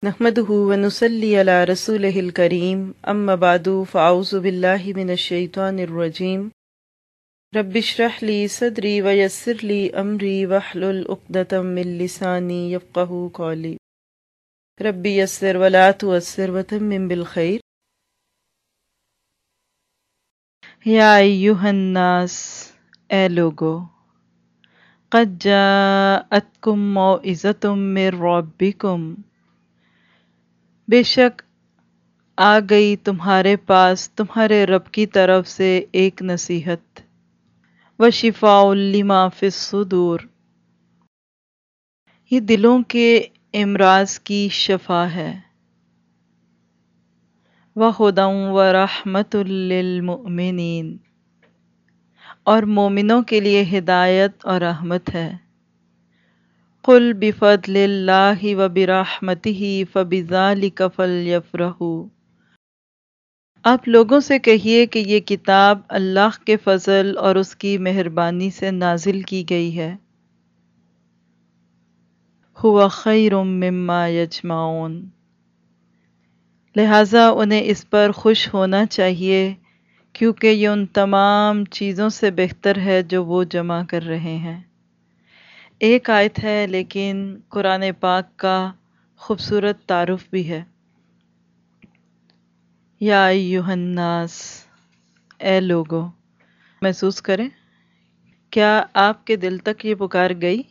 نحمده ونصلي على رسوله الكريم اما بعد فاعوذ بالله من الشيطان الرجيم رب اشرح لي صدري ويسر لي امري واحلل عقدة من لساني يفقهوا قولي رب يسر ولا تعسر وتمم بالخير یا ایھا الناس، اے لوگو، قد جاءتکم موعظۃ من ربکم، بے شک آ گئی تمہارے پاس تمہارے رب کی طرف سے ایک نصیحت، وشفاء لما فی الصدور، یہ دلوں کے امراض کی شفا ہے، وہدی ورحمۃ للمؤمنین، اور مومنوں کے لیے ہدایت اور رحمت ہے۔ قل بفضل اللہ وبرحمتہ فبذلک فلیفرحوا، آپ لوگوں سے کہیے کہ یہ کتاب اللہ کے فضل اور اس کی مہربانی سے نازل کی گئی ہے۔ ھو خیر مما یجمعون، لہٰذا انہیں اس پر خوش ہونا چاہیے کیونکہ یہ ان تمام چیزوں سے بہتر ہے جو وہ جمع کر رہے ہیں۔ ایک آیت ہے لیکن قرآن پاک کا خوبصورت تعارف بھی ہے۔ یا ایھا الناس، اے لوگو، محسوس کریں، کیا آپ کے دل تک یہ پکار گئی؟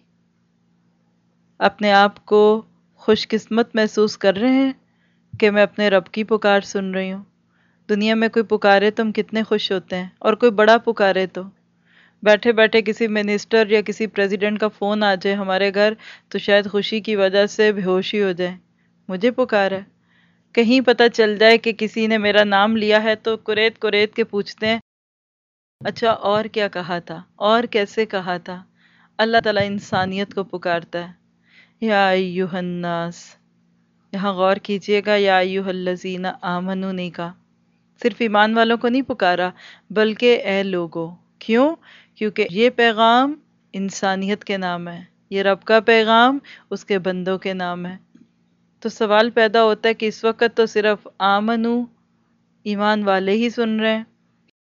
اپنے آپ کو خوش قسمت محسوس کر رہے ہیں کہ میں اپنے رب کی پکار سن رہی ہوں؟ دنیا میں کوئی پکارے تو ہم کتنے خوش ہوتے ہیں، اور کوئی بڑا پکارے تو بیٹھے بیٹھے کسی منسٹر یا کسی پریزیڈنٹ کا فون آ جائے ہمارے گھر تو شاید خوشی کی وجہ سے بے ہوشی ہو جائے، مجھے پکارا ہے۔ کہیں پتہ چل جائے کہ کسی نے میرا نام لیا ہے تو کریت کریت کے پوچھتے ہیں، اچھا اور کیا کہا تھا، اور کیسے کہا تھا؟ اللہ تعالیٰ انسانیت کو پکارتا ہے۔ یا ایھا الناس، یہاں غور کیجئے گا، یا ایھا الذین آمنوا نہیں کہا، صرف ایمان والوں کو نہیں پکارا بلکہ اے لوگو۔ کیوں؟ کیونکہ یہ پیغام انسانیت کے نام ہے، یہ رب کا پیغام اس کے بندوں کے نام ہے۔ تو سوال پیدا ہوتا ہے کہ اس وقت تو صرف آمنو، ایمان والے ہی سن رہے ہیں،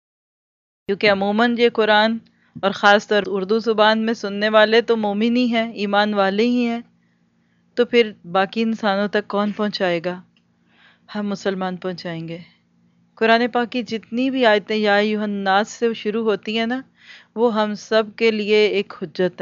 کیونکہ عموماً یہ قرآن اور خاص طور اردو زبان میں سننے والے تو مومن ہی ہیں، ایمان والے ہی ہیں، تو پھر باقی انسانوں تک کون پہنچائے گا؟ ہم مسلمان پہنچائیں گے۔ قرآن پاک کی جتنی بھی آیتیں یا ایھا الناس سے شروع ہوتی ہیں نا، وہ ہم سب کے لیے ایک حجت ہے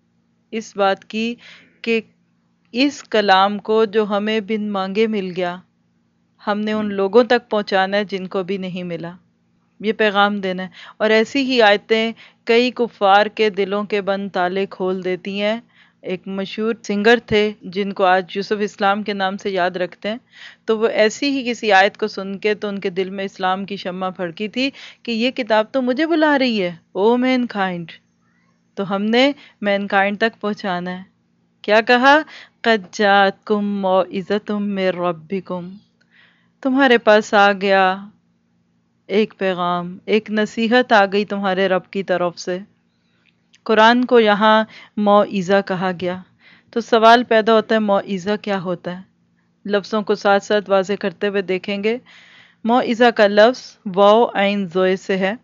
اس بات کی کہ اس کلام کو جو ہمیں بن مانگے مل گیا، ہم نے ان لوگوں تک پہنچانا ہے جن کو بھی نہیں ملا، یہ پیغام دینا ہے۔ اور ایسی ہی آیتیں کئی کفار کے دلوں کے بند تالے کھول دیتی ہیں۔ ایک مشہور سنگر تھے جن کو آج یوسف اسلام کے نام سے یاد رکھتے ہیں، تو وہ ایسی ہی کسی آیت کو سن کے تو ان کے دل میں اسلام کی شمع بھڑکی تھی کہ یہ کتاب تو مجھے بلا رہی ہے، او مین کائنڈ، تو ہم نے مین کائنڈ تک پہنچانا ہے۔ کیا کہا؟ قد جاءتکم موعظۃ من ربکم، تمہارے پاس آ گیا ایک پیغام، ایک نصیحت آ گئی تمہارے رب کی طرف سے۔ قرآن کو یہاں موعظہ کہا گیا، تو سوال پیدا ہوتا ہے موعظہ کیا ہوتا ہے؟ لفظوں کو ساتھ ساتھ واضح کرتے ہوئے دیکھیں گے۔ موعظہ کا لفظ واو عین زوئے سے ہے۔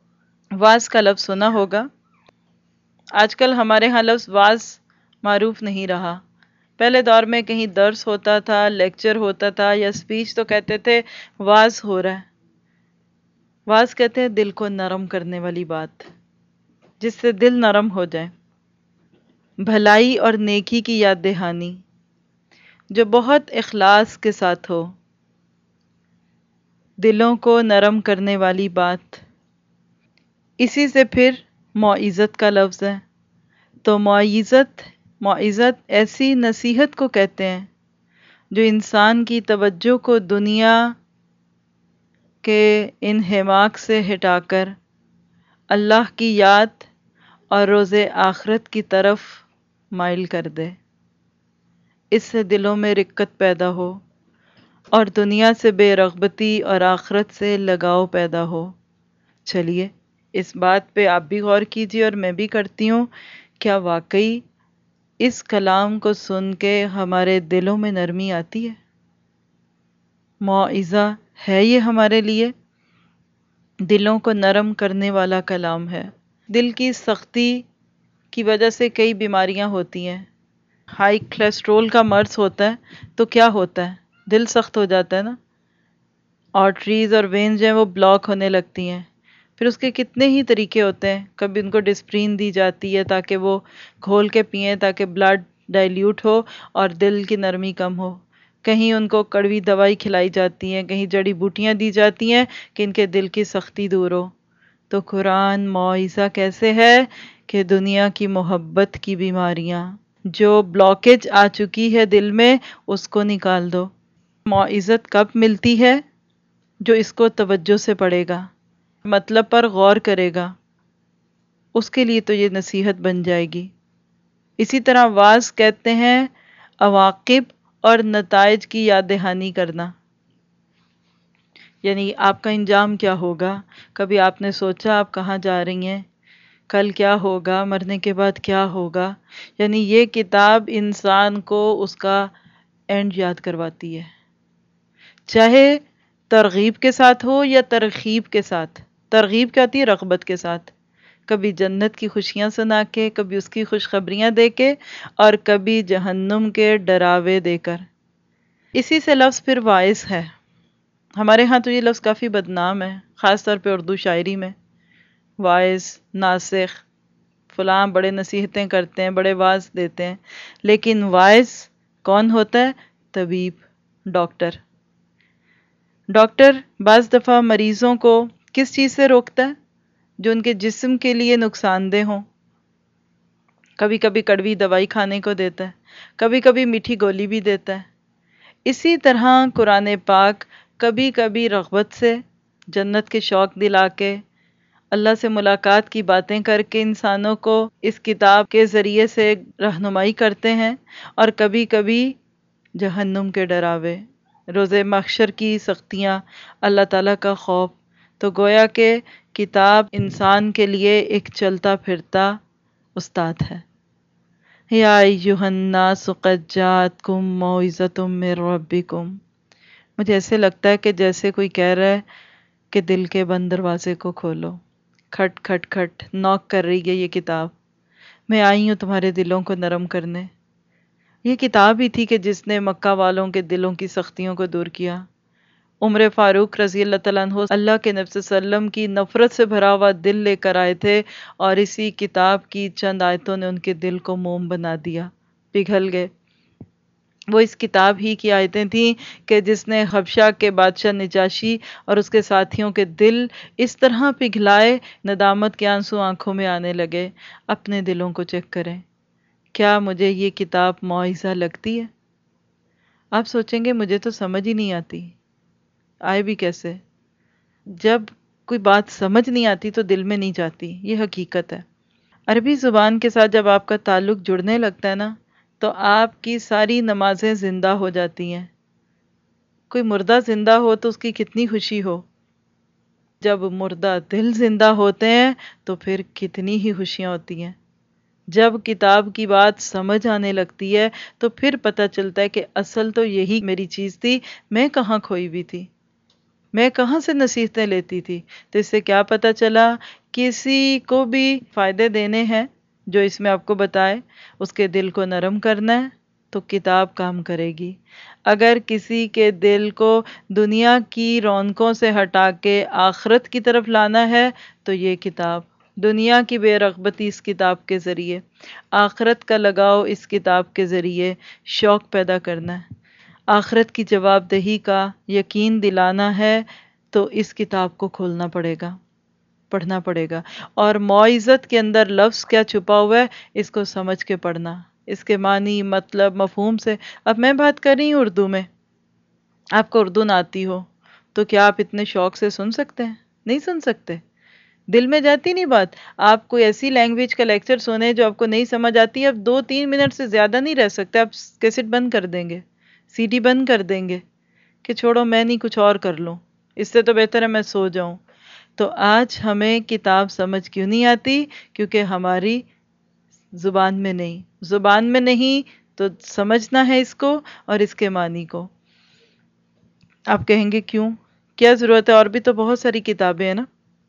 واعظ کا لفظ سنا ہوگا، آج کل ہمارے ہاں لفظ واعظ معروف نہیں رہا۔ پہلے دور میں کہیں درس ہوتا تھا، لیکچر ہوتا تھا یا اسپیچ تو کہتے تھے واعظ ہو رہا ہے۔ واعظ کہتے ہیں دل کو نرم کرنے والی بات، جس سے دل نرم ہو جائے، بھلائی اور نیکی کی یاد دہانی جو بہت اخلاص کے ساتھ ہو، دلوں کو نرم کرنے والی بات، اسی سے پھر موعظت کا لفظ ہے۔ تو موعظت ایسی نصیحت کو کہتے ہیں جو انسان کی توجہ کو دنیا کے انہماک سے ہٹا کر اللہ کی یاد اور روز آخرت کی طرف مائل کر دے، اس سے دلوں میں رقت پیدا ہو اور دنیا سے بے رغبتی اور آخرت سے لگاؤ پیدا ہو۔ چلیے اس بات پہ آپ بھی غور کیجیے اور میں بھی کرتی ہوں، کیا واقعی اس کلام کو سن کے ہمارے دلوں میں نرمی آتی ہے؟ موعظہ ہے یہ ہمارے لیے، دلوں کو نرم کرنے والا کلام ہے۔ دل کی سختی کی وجہ سے کئی بیماریاں ہوتی ہیں۔ ہائی کولیسٹرول کا مرض ہوتا ہے تو کیا ہوتا ہے؟ دل سخت ہو جاتا ہے نا، آرٹریز اور وینز جو ہیں وہ بلاک ہونے لگتی ہیں۔ پھر اس کے کتنے ہی طریقے ہوتے ہیں، کبھی ان کو ڈسپرین دی جاتی ہے تاکہ وہ گھول کے پئیں تاکہ بلڈ ڈائلیوٹ ہو اور دل کی نرمی کم ہو، کہیں ان کو کڑوی دوائی کھلائی جاتی ہیں، کہیں جڑی بوٹیاں دی جاتی ہیں کہ ان کے دل کی سختی دور ہو۔ تو قرآن موعظہ کیسے ہے کہ دنیا کی محبت کی بیماریاں جو بلاکیج آ چکی ہے دل میں اس کو نکال دو۔ موعظت کب ملتی ہے؟ جو اس کو توجہ سے پڑھے گا، مطلب پر غور کرے گا، اس کے لیے تو یہ نصیحت بن جائے گی۔ اسی طرح واعظ کہتے ہیں عواقب اور نتائج کی یاد دہانی کرنا، یعنی آپ کا انجام کیا ہوگا، کبھی آپ نے سوچا آپ کہاں جا رہی ہیں، کل کیا ہوگا، مرنے کے بعد کیا ہوگا، یعنی یہ کتاب انسان کو اس کا اینڈ یاد کرواتی ہے، چاہے ترغیب کے ساتھ ہو یا ترغیب کے ساتھ۔ ترغیب کیا ہوتی ہے؟ رغبت کے ساتھ، کبھی جنت کی خوشیاں سنا کے، کبھی اس کی خوشخبریاں دے کے، اور کبھی جہنم کے ڈراوے دے کر۔ اسی سے لفظ پھر واعظ ہے۔ ہمارے ہاں تو یہ لفظ کافی بدنام ہے، خاص طور پہ اردو شاعری میں۔ واعظ، ناصح، فلاں بڑے نصیحتیں کرتے ہیں، بڑے واعظ دیتے ہیں، لیکن واعظ کون ہوتا ہے؟ طبیب، ڈاکٹر۔ ڈاکٹر بعض دفعہ مریضوں کو کس چیز سے روکتا ہے؟ جو ان کے جسم کے لیے نقصان دہ ہوں۔ کبھی کبھی کڑوی دوائی کھانے کو دیتا ہے، کبھی کبھی میٹھی گولی بھی دیتا ہے۔ اسی طرح قرآن پاک کبھی کبھی رغبت سے، جنت کے شوق دلا کے، اللہ سے ملاقات کی باتیں کر کے انسانوں کو اس کتاب کے ذریعے سے رہنمائی کرتے ہیں، اور کبھی کبھی جہنم کے ڈراوے، روز محشر کی سختیاں، اللہ تعالیٰ کا خوف۔ تو گویا کہ کتاب انسان کے لیے ایک چلتا پھرتا استاد ہے۔ یا ایھا الناس قد جاءتکم موعظۃ من ربکم۔ مجھے ایسے لگتا ہے کہ جیسے کوئی کہہ رہا ہے کہ دل کے بند دروازے کو کھولو، کھٹ کھٹ کھٹ نوک کر رہی ہے یہ کتاب، میں آئی ہوں تمہارے دلوں کو نرم کرنے۔ یہ کتاب ہی تھی کہ جس نے مکہ والوں کے دلوں کی سختیوں کو دور کیا۔ عمر فاروق رضی اللہ تعالیٰ عنہ اللہ کے نبی صلی اللہ علیہ وسلم کی نفرت سے بھرا ہوا دل لے کر آئے تھے، اور اسی کتاب کی چند آیتوں نے ان کے دل کو موم بنا دیا، پگھل گئے۔ وہ اس کتاب ہی کی آیتیں تھیں کہ جس نے حبشہ کے بادشاہ نجاشی اور اس کے ساتھیوں کے دل اس طرح پگھلائے، ندامت کے آنسو آنکھوں میں آنے لگے۔ اپنے دلوں کو چیک کریں، کیا مجھے یہ کتاب موعظہ لگتی ہے؟ آپ سوچیں گے مجھے تو سمجھ ہی نہیں آتی، آئے بھی کیسے؟ جب کوئی بات سمجھ نہیں آتی تو دل میں نہیں جاتی، یہ حقیقت ہے۔ عربی زبان کے ساتھ جب آپ کا تعلق جڑنے لگتا ہے نا، تو آپ کی ساری نمازیں زندہ ہو جاتی ہیں۔ کوئی مردہ زندہ ہو تو اس کی کتنی خوشی ہو، جب مردہ دل زندہ ہوتے ہیں تو پھر کتنی ہی خوشیاں ہوتی ہیں۔ جب کتاب کی بات سمجھ آنے لگتی ہے تو پھر پتہ چلتا ہے کہ اصل تو یہی میری چیز تھی، میں کہاں کھوئی ہوئی تھی، میں کہاں سے نصیحتیں لیتی تھی۔ تو اس سے کیا پتہ چلا؟ کسی کو بھی فائدے دینے ہیں جو اس میں آپ کو بتائے، اس کے دل کو نرم کرنا ہے تو کتاب کام کرے گی۔ اگر کسی کے دل کو دنیا کی رونقوں سے ہٹا کے آخرت کی طرف لانا ہے تو یہ کتاب، دنیا کی بے رغبتی اس کتاب کے ذریعے، آخرت کا لگاؤ اس کتاب کے ذریعے، شوق پیدا کرنا ہے، آخرت کی جواب دہی کا یقین دلانا ہے تو اس کتاب کو کھولنا پڑے گا، پڑھنا پڑے گا۔ اور موعظت کے اندر لفظ کیا چھپا ہوا ہے، اس کو سمجھ کے پڑھنا، اس کے معنی، مطلب، مفہوم سے۔ اب میں بات کر رہی ہوں اردو میں، آپ کو اردو نہ آتی ہو تو کیا آپ اتنے شوق سے سن سکتے ہیں؟ نہیں سن سکتے، دل میں جاتی نہیں بات۔ آپ کوئی ایسی لینگویج کا لیکچر سنیں جو آپ کو نہیں سمجھ آتی، اب 2-3 منٹ سے زیادہ نہیں رہ سکتے، آپ کیسٹ بند کر دیں گے، سی ڈی بند کر دیں گے کہ چھوڑو میں نہیں کچھ اور کر لوں، اس سے تو بہتر ہے میں سو جاؤں۔ تو آج ہمیں کتاب سمجھ کیوں نہیں آتی؟ کیونکہ ہماری زبان میں نہیں، زبان میں نہیں تو سمجھنا ہے اس کو اور اس کے معنی کو۔ آپ کہیں گے کیوں، کیا ضرورت ہے، اور بھی تو بہت ساری کتابیں ہیں نا.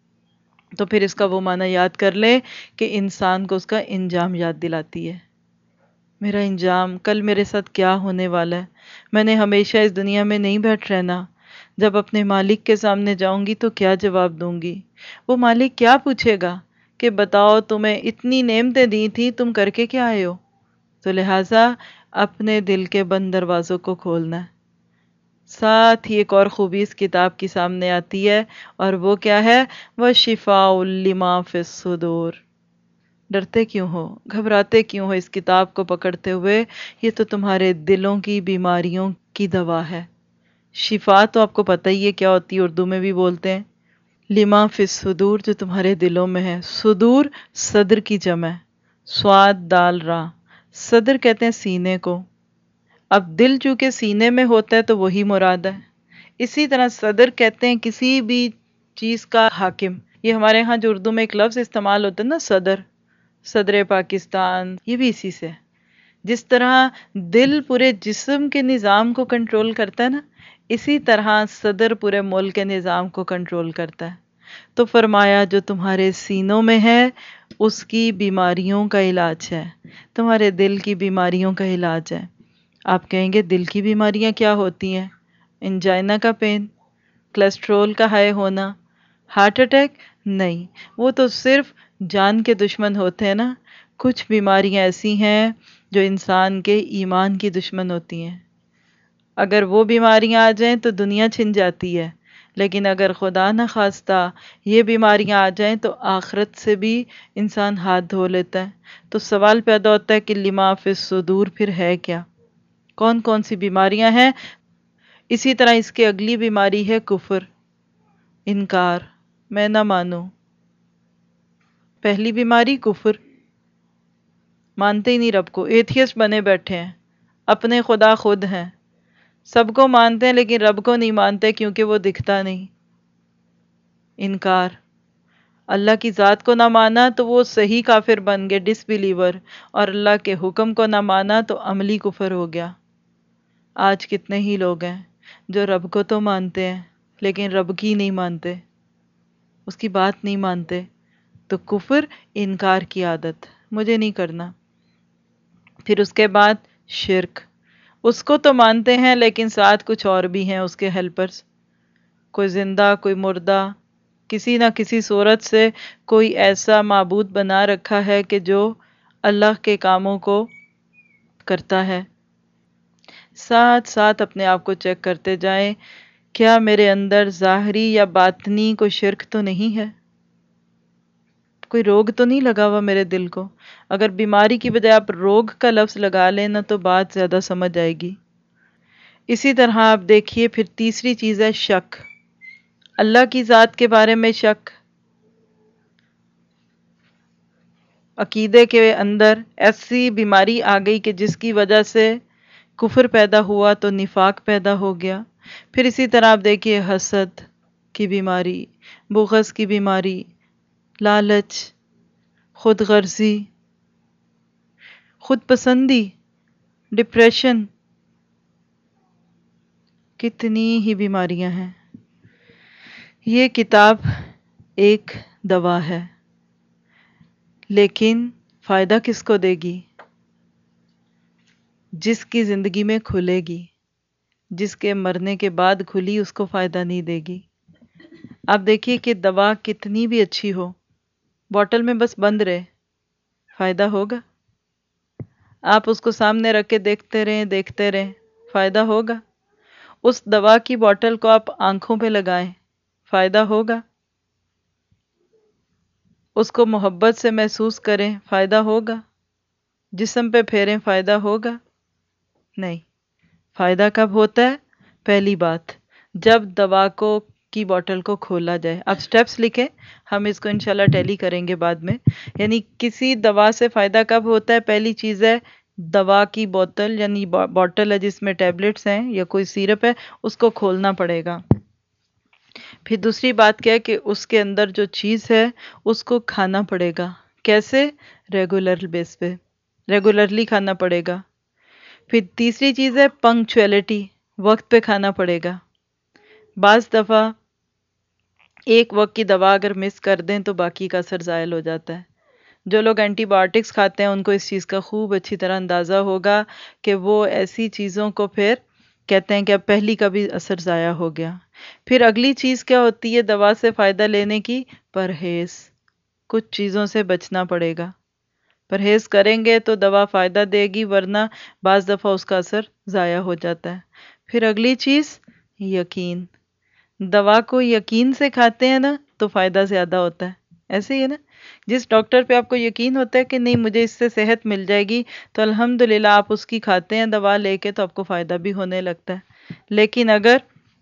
تو پھر اس کا وہ معنی یاد کر لیں کہ انسان کو اس کا انجام یاد دلاتی ہے. میرا انجام کل میرے ساتھ کیا ہونے والا ہے. میں نے ہمیشہ اس دنیا میں نہیں بیٹھ رہنا. جب اپنے مالک کے سامنے جاؤں گی تو کیا جواب دوں گی؟ وہ مالک کیا پوچھے گا کہ بتاؤ تمہیں اتنی نعمتیں دی تھی، تم کر کے کیا آئے ہو؟ تو لہٰذا اپنے دل کے بند دروازوں کو کھولنا ہے. ساتھ ہی ایک اور خوبی اس کتاب کی سامنے آتی ہے، اور وہ کیا ہے؟ وَشِفَاءٌ لِمَا فِي الصُّدُورِ. ڈرتے کیوں ہو، گھبراتے کیوں ہو اس کتاب کو پکڑتے ہوئے؟ یہ تو تمہارے دلوں کی بیماریوں کی دوا ہے. شفا تو آپ کو پتہ ہی ہے کیا ہوتی ہے، اردو میں بھی بولتے ہیں. لما فی الصدور، جو تمہارے دلوں میں ہے. صدور صدر کی جمع ہے، سواد دال را. صدر کہتے ہیں سینے کو. اب دل چونکہ سینے میں ہوتا ہے تو وہی مراد ہے. اسی طرح صدر کہتے ہیں کسی بھی چیز کا حاکم. یہ ہمارے ہاں جو اردو میں ایک لفظ استعمال ہوتا ہے نا، صدر، صدر پاکستان، یہ بھی اسی سے ہے. جس طرح دل پورے جسم کے نظام کو کنٹرول کرتا ہے نا، اسی طرح صدر پورے ملک کے نظام کو کنٹرول کرتا ہے. تو فرمایا جو تمہارے سینوں میں ہے اس کی بیماریوں کا علاج ہے، تمہارے دل کی بیماریوں کا علاج ہے. آپ کہیں گے دل کی بیماریاں کیا ہوتی ہیں؟ انجائنا کا پین، کولیسٹرول کا ہائی ہونا، ہارٹ اٹیک؟ نہیں، وہ تو صرف جان کے دشمن ہوتے ہیں نا. کچھ بیماریاں ایسی ہیں جو انسان کے ایمان کی دشمن ہوتی ہیں. اگر وہ بیماریاں آ جائیں تو دنیا چھن جاتی ہے، لیکن اگر خدا نہ خواستہ یہ بیماریاں آ جائیں تو آخرت سے بھی انسان ہاتھ دھو لیتا ہے. تو سوال پیدا ہوتا ہے کہ لما فی الصدور پھر ہے کیا؟ کون کون سی بیماریاں ہیں؟ اسی طرح اس کی اگلی بیماری ہے کفر، انکار، میں نہ مانوں. پہلی بیماری کفر، مانتے ہی نہیں رب کو. ایتھیسٹ بنے بیٹھے ہیں، اپنے خدا خود ہیں، سب کو مانتے ہیں لیکن رب کو نہیں مانتے کیونکہ وہ دکھتا نہیں. انکار، اللہ کی ذات کو نہ مانا تو وہ صحیح کافر بن گئے، ڈس بلیور. اور اللہ کے حکم کو نہ مانا تو عملی کفر ہو گیا. آج کتنے ہی لوگ ہیں جو رب کو تو مانتے ہیں لیکن رب کی نہیں مانتے، اس کی بات نہیں مانتے. تو کفر، انکار کی عادت، مجھے نہیں کرنا. پھر اس کے بعد شرک، اس کو تو مانتے ہیں لیکن ساتھ کچھ اور بھی ہیں اس کے ہیلپرز. کوئی زندہ، کوئی مردہ، کسی نہ کسی صورت سے کوئی ایسا معبود بنا رکھا ہے کہ جو اللہ کے کاموں کو کرتا ہے. ساتھ ساتھ اپنے آپ کو چیک کرتے جائیں، کیا میرے اندر ظاہری یا باطنی کوئی شرک تو نہیں ہے؟ کوئی روگ تو نہیں لگا ہوا میرے دل کو؟ اگر بیماری کی بجائے آپ روگ کا لفظ لگا لیں نا تو بات زیادہ سمجھ آئے گی. اسی طرح آپ دیکھیے پھر تیسری چیز ہے شک، اللہ کی ذات کے بارے میں شک. عقیدے کے اندر ایسی بیماری آ گئی کہ جس کی وجہ سے کفر پیدا ہوا تو نفاق پیدا ہو گیا. پھر اسی طرح آپ دیکھیے حسد کی بیماری، بغض کی بیماری، لالچ، خود غرضی، خود پسندی، ڈپریشن، کتنی ہی بیماریاں ہیں. یہ کتاب ایک دوا ہے، لیکن فائدہ کس کو دے گی؟ جس کی زندگی میں کھلے گی. جس کے مرنے کے بعد کھلی اس کو فائدہ نہیں دے گی. آپ دیکھیے کہ دوا کتنی بھی اچھی ہو، بوٹل میں بس بند رہے، فائدہ ہوگا؟ آپ اس کو سامنے رکھ کے دیکھتے رہیں، فائدہ ہوگا؟ اس دوا کی بوٹل کو آپ آنکھوں پہ لگائیں، فائدہ ہوگا؟ اس کو محبت سے محسوس کریں، فائدہ ہوگا؟ جسم پہ پھیریں، فائدہ ہوگا؟ نہیں. فائدہ کب ہوتا ہے؟ پہلی بات، جب دوا کو کی بوٹل کو کھولا جائے. اب سٹیپس لکھیں، ہم اس کو انشاءاللہ ٹیلی کریں گے بعد میں. یعنی کسی دوا سے فائدہ کب ہوتا ہے؟ پہلی چیز ہے دوا کی بوتل، یعنی بوٹل ہے جس میں ٹیبلٹس ہیں یا کوئی سیرپ ہے، اس کو کھولنا پڑے گا. پھر دوسری بات کیا ہے کہ اس کے اندر جو چیز ہے اس کو کھانا پڑے گا. کیسے؟ ریگولر بیس پہ، ریگولرلی کھانا پڑے گا. پھر تیسری چیز ہے پنکچویلٹی، وقت پہ کھانا پڑے گا. بعض دفعہ ایک وقت کی دوا اگر مس کر دیں تو باقی کا اثر زائل ہو جاتا ہے۔ جو لوگ اینٹی بایوٹکس کھاتے ہیں ان کو اس چیز کا خوب اچھی طرح اندازہ ہوگا کہ وہ ایسی چیزوں کو پھر کہتے ہیں کہ اب پہلی کا بھی اثر ضائع ہو گیا۔ پھر اگلی چیز کیا ہوتی ہے دوا سے فائدہ لینے کی؟ پرہیز۔ کچھ چیزوں سے بچنا پڑے گا، پرہیز کریں گے تو دوا فائدہ دے گی، ورنہ بعض دفعہ اس کا اثر ضائع ہو جاتا ہے۔ پھر اگلی چیز یقین۔ دوا کو یقین سے کھاتے ہیں نا تو فائدہ زیادہ ہوتا ہے، ایسے ہی ہے نا؟ جس ڈاکٹر پہ آپ کو یقین ہوتا ہے کہ نہیں مجھے اس سے صحت مل جائے گی تو الحمدللہ آپ اس کی کھاتے ہیں دوا لے کے تو آپ کو فائدہ بھی ہونے لگتا ہے۔ لیکن اگر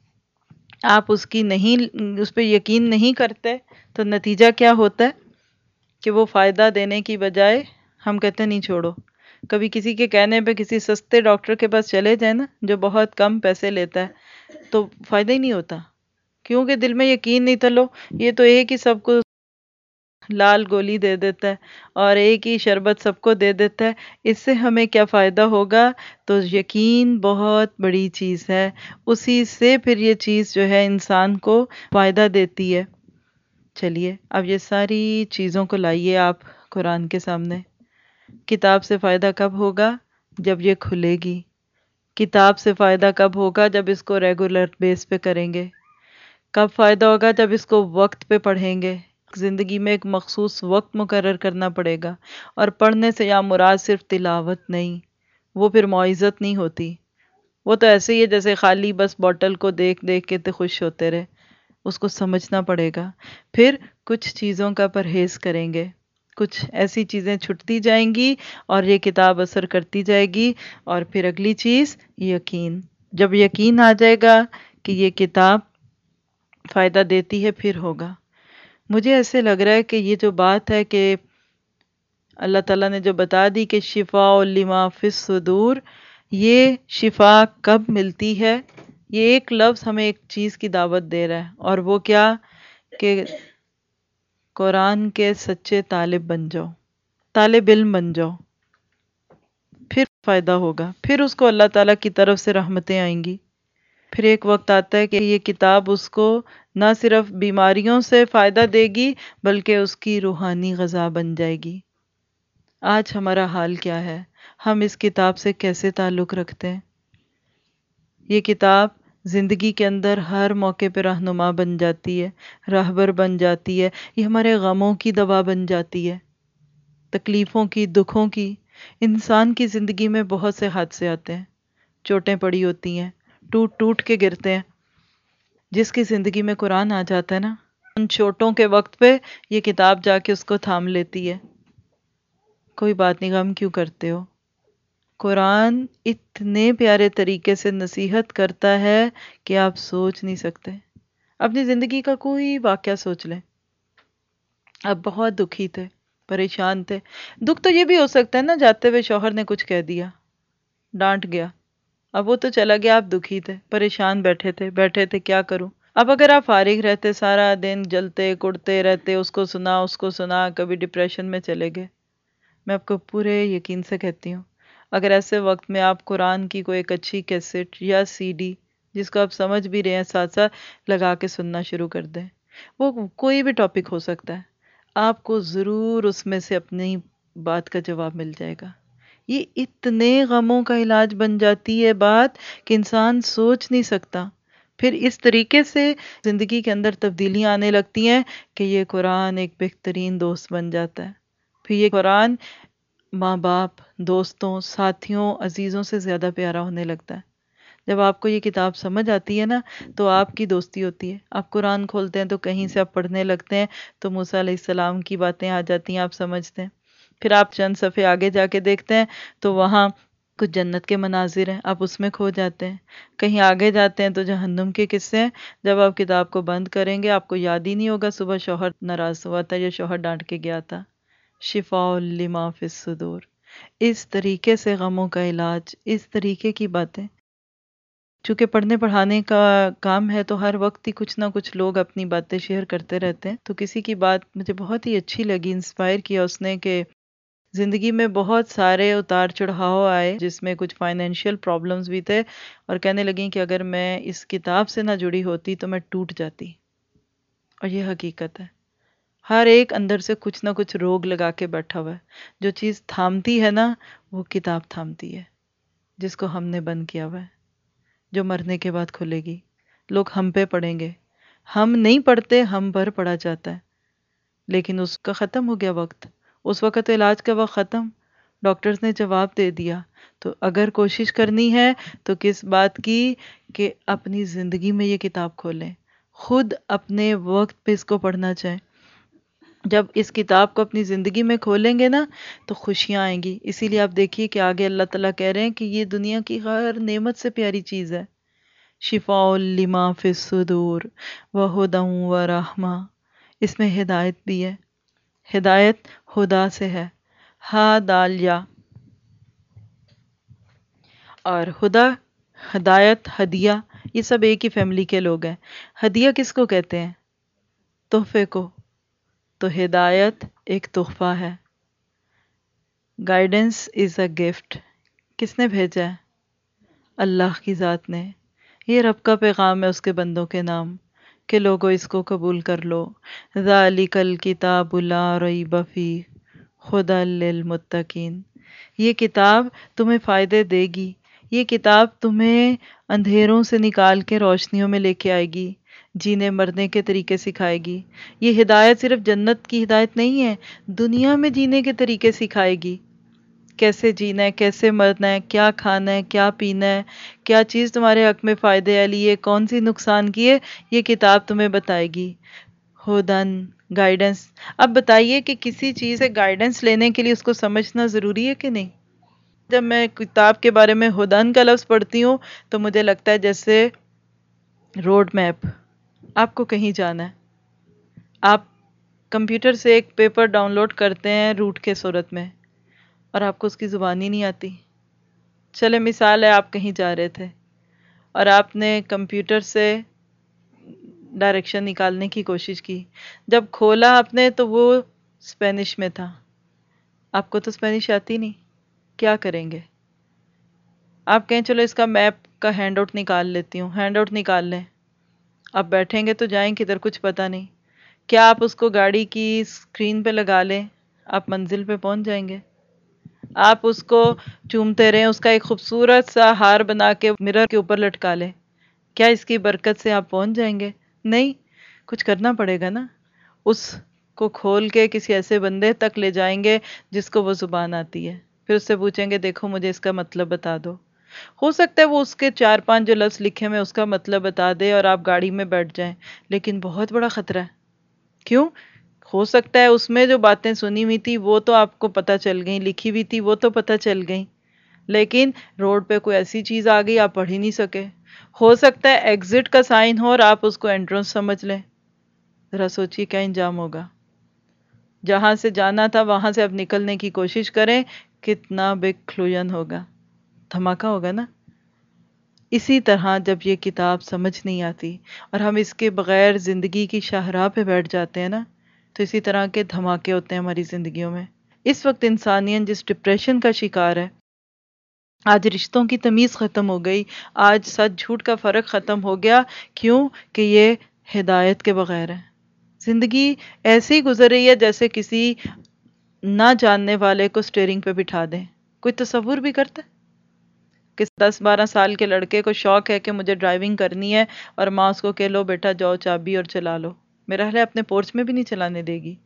آپ اس پہ یقین نہیں کرتے تو نتیجہ کیا ہوتا ہے کہ وہ فائدہ دینے کی بجائے ہم کہتے ہیں نہیں چھوڑو۔ کبھی کسی کے کہنے پہ کسی سستے ڈاکٹر کے پاس چلے جائیں نا جو بہت کم پیسے لیتا ہے تو فائدہ ہی نہیں ہوتا، کیونکہ دل میں یقین نہیں تھا، لو یہ تو ایک ہی سب کو لال گولی دے دیتا ہے اور ایک ہی شربت سب کو دے دیتا ہے، اس سے ہمیں کیا فائدہ ہوگا؟ تو یقین بہت بڑی چیز ہے، اسی سے پھر یہ چیز جو ہے انسان کو فائدہ دیتی ہے۔ چلیے اب یہ ساری چیزوں کو لائیے آپ قرآن کے سامنے۔ کتاب سے فائدہ کب ہوگا؟ جب یہ کھلے گی۔ کتاب سے فائدہ کب ہوگا؟ جب اس کو ریگولر بیس پہ کریں گے۔ کب فائدہ ہوگا؟ جب اس کو وقت پہ پڑھیں گے۔ زندگی میں ایک مخصوص وقت مقرر کرنا پڑے گا، اور پڑھنے سے یا مراد صرف تلاوت نہیں، وہ پھر موعظت نہیں ہوتی، وہ تو ایسے ہی ہے جیسے خالی بس بوٹل کو دیکھ دیکھ کے خوش ہوتے رہے، اس کو سمجھنا پڑے گا۔ پھر کچھ چیزوں کا پرہیز کریں گے، کچھ ایسی چیزیں چھٹتی جائیں گی اور یہ کتاب اثر کرتی جائے گی، اور پھر اگلی چیز یقین۔ جب یقین آ جائے گا کہ یہ کتاب فائدہ دیتی ہے پھر ہوگا۔ مجھے ایسے لگ رہا ہے کہ یہ جو بات ہے کہ اللہ تعالیٰ نے جو بتا دی کہ شفاء لما فی الصدور، یہ شفا کب ملتی ہے؟ یہ ایک لفظ ہمیں ایک چیز کی دعوت دے رہا ہے، اور وہ کیا؟ کہ قرآن کے سچے طالب بن جاؤ، طالب علم بن جاؤ، پھر فائدہ ہوگا، پھر اس کو اللہ تعالیٰ کی طرف سے رحمتیں آئیں گی۔ پھر ایک وقت آتا ہے کہ یہ کتاب اس کو نہ صرف بیماریوں سے فائدہ دے گی بلکہ اس کی روحانی غذا بن جائے گی۔ آج ہمارا حال کیا ہے؟ ہم اس کتاب سے کیسے تعلق رکھتے ہیں؟ یہ کتاب زندگی کے اندر ہر موقع پہ رہنما بن جاتی ہے، راہبر بن جاتی ہے، یہ ہمارے غموں کی دوا بن جاتی ہے، تکلیفوں کی، دکھوں کی۔ انسان کی زندگی میں بہت سے حادثے آتے ہیں، چوٹیں پڑی ہوتی ہیں، ٹوٹ ٹوٹ کے گرتے ہیں۔ جس کی زندگی میں قرآن آ جاتا ہے نا، ان چوٹوں کے وقت پہ یہ کتاب جا کے اس کو تھام لیتی ہے۔ کوئی بات نہیں، غم کیوں کرتے ہو؟ قرآن اتنے پیارے طریقے سے نصیحت کرتا ہے کہ آپ سوچ نہیں سکتے۔ اپنی زندگی کا کوئی واقعہ سوچ لیں، آپ بہت دکھی تھے، پریشان تھے۔ دکھ تو یہ بھی ہو سکتا ہے نا، جاتے ہوئے شوہر نے کچھ کہہ دیا، ڈانٹ گیا، اب وہ تو چلا گیا، آپ دکھی تھے، پریشان بیٹھے تھے کیا کروں؟ اب اگر آپ فارغ رہتے، سارا دن جلتے کڑتے رہتے، اس کو سنا، کبھی ڈپریشن میں چلے گئے۔ میں آپ کو پورے یقین سے کہتی ہوں، اگر ایسے وقت میں آپ قرآن کی کوئی ایک اچھی کیسٹ یا سی ڈی جس کو آپ سمجھ بھی رہے ہیں ساتھ ساتھ لگا کے سننا شروع کر دیں، وہ کوئی بھی ٹاپک ہو سکتا ہے، آپ کو ضرور اس میں سے اپنی بات کا جواب مل جائے گا۔ یہ اتنے غموں کا علاج بن جاتی ہے بات کہ انسان سوچ نہیں سکتا۔ پھر اس طریقے سے زندگی کے اندر تبدیلیاں آنے لگتی ہیں کہ یہ قرآن ایک بہترین دوست بن جاتا ہے۔ پھر یہ قرآن ماں باپ، دوستوں، ساتھیوں، عزیزوں سے زیادہ پیارا ہونے لگتا ہے۔ جب آپ کو یہ کتاب سمجھ آتی ہے نا تو آپ کی دوستی ہوتی ہے۔ آپ قرآن کھولتے ہیں تو کہیں سے آپ پڑھنے لگتے ہیں تو موسیٰ علیہ السلام کی باتیں آ جاتی ہیں، آپ سمجھتے ہیں۔ پھر آپ چند صفحے آگے جا کے دیکھتے ہیں تو وہاں کچھ جنت کے مناظر ہیں، آپ اس میں کھو جاتے ہیں۔ کہیں آگے جاتے ہیں تو جہنم کے قصے ہیں۔ جب آپ کتاب کو بند کریں گے آپ کو یاد ہی نہیں ہوگا صبح شوہر ناراض ہوا تھا یا شوہر ڈانٹ کے گیا تھا۔ شفاء لما فی الصدور، اس طریقے سے غموں کا علاج، اس طریقے کی باتیں۔ چونکہ پڑھنے پڑھانے کا کام ہے تو ہر وقت ہی کچھ نہ کچھ لوگ اپنی باتیں شیئر کرتے رہتے ہیں، تو کسی کی بات مجھے بہت ہی اچھی لگی، انسپائر کیا اس نے کہ زندگی میں بہت سارے اتار چڑھاؤ آئے، جس میں کچھ فائنینشیل پرابلمز بھی تھے، اور کہنے لگیں کہ اگر میں اس کتاب سے نہ جڑی ہوتی تو میں ٹوٹ جاتی۔ اور یہ حقیقت ہے، ہر ایک اندر سے کچھ نہ کچھ روگ لگا کے بیٹھا ہوا ہے۔ جو چیز تھامتی ہے نا، وہ کتاب تھامتی ہے، جس کو ہم نے بند کیا ہوا ہے، جو مرنے کے بعد کھلے گی۔ لوگ ہم پہ پڑھیں گے، ہم نہیں پڑھتے، ہم پر پڑھا جاتا ہے، لیکن اس کا ختم ہو گیا وقت۔ اس وقت تو علاج کا وقت ختم، ڈاکٹرز نے جواب دے دیا۔ تو اگر کوشش کرنی ہے تو کس بات کی، کہ اپنی زندگی میں یہ کتاب کھولیں، خود اپنے وقت پہ اس کو پڑھنا چاہیں۔ جب اس کتاب کو اپنی زندگی میں کھولیں گے نا تو خوشیاں آئیں گی۔ اسی لیے آپ دیکھیے کہ آگے اللہ تعالیٰ کہہ رہے ہیں کہ یہ دنیا کی ہر نعمت سے پیاری چیز ہے۔ شفاء لما فی الصدور وہدی ورحمہ، اس میں ہدایت بھی ہے۔ ہدایت خدا سے ہے، ہا دال یا، اور خدا، ہدایت، ہدیہ، یہ سب ایک ہی فیملی کے لوگ ہیں۔ ہدیہ کس کو کہتے ہیں؟ تحفے کو۔ تو ہدایت ایک تحفہ ہے۔ Guidance is a gift. کس نے بھیجا ہے؟ اللہ کی ذات نے۔ یہ رب کا پیغام ہے اس کے بندوں کے نام، کہ لوگو اس کو قبول کر لو۔ ذالک الکتاب لا ریب فیہ ھدی للمتقین۔ یہ کتاب تمہیں فائدے دے گی، یہ کتاب تمہیں اندھیروں سے نکال کے روشنیوں میں لے کے آئے گی، جینے مرنے کے طریقے سکھائے گی۔ یہ ہدایت صرف جنت کی ہدایت نہیں ہے، دنیا میں جینے کے طریقے سکھائے گی۔ کیسے جینا ہے، کیسے مرنا ہے، کیا کھانا ہے، کیا پینا ہے، کیا چیز تمہارے حق میں فائدے والی ہے، کون سی نقصان کی ہے، یہ کتاب تمہیں بتائے گی۔ ہدن، گائیڈنس۔ اب بتائیے کہ کسی چیز سے گائیڈنس لینے کے لیے اس کو سمجھنا ضروری ہے کہ نہیں؟ جب میں کتاب کے بارے میں ہدن کا لفظ پڑھتی ہوں تو مجھے لگتا ہے جیسے روڈ میپ۔ آپ کو کہیں جانا ہے، آپ کمپیوٹر سے ایک پیپر ڈاؤن لوڈ کرتے ہیں روٹ کے صورت میں، اور آپ کو اس کی زبان ہی نہیں آتی۔ چلے مثال ہے، آپ کہیں جا رہے تھے اور آپ نے کمپیوٹر سے ڈائریکشن نکالنے کی کوشش کی، جب کھولا آپ نے تو وہ اسپینش میں تھا۔ آپ کو تو اسپینش آتی نہیں، کیا کریں گے؟ آپ کہیں چلو اس کا میپ کا ہینڈ آؤٹ نکال لیتی ہوں، ہینڈ آؤٹ نکال لیں۔ آپ بیٹھیں گے تو جائیں کدھر، کچھ پتہ نہیں۔ کیا آپ اس کو گاڑی کی اسکرین پہ لگا لیں، آپ منزل پہ پہنچ جائیں گے؟ آپ اس کو چومتے رہیں، اس کا ایک خوبصورت سا ہار بنا کے مرر کے اوپر لٹکا لیں، کیا اس کی برکت سے آپ پہنچ جائیں گے؟ نہیں، کچھ کرنا پڑے گا نا۔ اس کو کھول کے کسی ایسے بندے تک لے جائیں گے جس کو وہ زبان آتی ہے، پھر اس سے پوچھیں گے دیکھو مجھے اس کا مطلب بتا دو۔ ہو سکتا ہے وہ اس کے 4-5 جو لفظ لکھے میں اس کا مطلب بتا دے اور آپ گاڑی میں بیٹھ جائیں، لیکن بہت بڑا خطرہ ہے۔ کیوں؟ ہو سکتا ہے اس میں جو باتیں سنی ہوئی تھی وہ تو آپ کو پتہ چل گئیں، لکھی ہوئی تھی وہ تو پتہ چل گئیں، لیکن روڈ پہ کوئی ایسی چیز آ گئی آپ پڑھ ہی نہیں سکے۔ ہو سکتا ہے ایگزٹ کا سائن ہو اور آپ اس کو انٹرنس سمجھ لیں، ذرا سوچیے کیا انجام ہوگا۔ جہاں سے جانا تھا وہاں سے اب نکلنے کی کوشش کریں، کتنا بگ ہوگا، دھماکہ ہوگا نا۔ اسی طرح جب یہ کتاب سمجھ نہیں آتی اور ہم اس کے بغیر زندگی کی شاہراہ پہ بیٹھ جاتے ہیں نا، تو اسی طرح کے دھماکے ہوتے ہیں ہماری زندگیوں میں۔ اس وقت انسانیت جس ڈپریشن کا شکار ہے، آج رشتوں کی تمیز ختم ہو گئی، آج سچ جھوٹ کا فرق ختم ہو گیا، کیوں کہ یہ ہدایت کے بغیر ہے۔ زندگی ایسے ہی گزر رہی ہے جیسے کسی نہ جاننے والے کو سٹیئرنگ پہ بٹھا دیں۔ کوئی تصور بھی کرتا ہے کہ 10-12 سال کے لڑکے کو شوق ہے کہ مجھے ڈرائیونگ کرنی ہے اور ماں اس کو کہ لو بیٹا جاؤ چابی اور چلا لو؟ میرا خیال ہے اپنے پورچ میں بھی نہیں چلانے دے گی،